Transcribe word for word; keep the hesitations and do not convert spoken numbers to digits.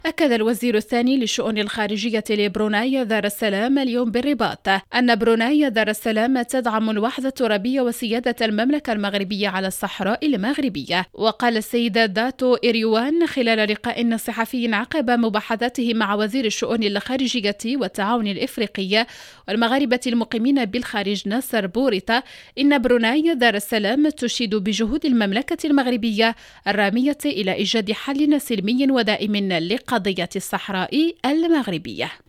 أكد الوزير الثاني للشؤون الخارجية لبروناي دار السلام اليوم بالرباط أن بروناي دار السلام تدعم الوحدة الترابية وسيادة المملكة المغربية على الصحراء المغربية. وقال السيد داتو إريوان خلال لقاء صحفي عقب مباحثاته مع وزير الشؤون الخارجية والتعاون الإفريقي والمغاربة المقيمين بالخارج ناصر بوريطة إن بروناي دار السلام تشيد بجهود المملكة المغربية الرامية إلى إيجاد حل سلمي ودائم لقضية الصحراء المغربية.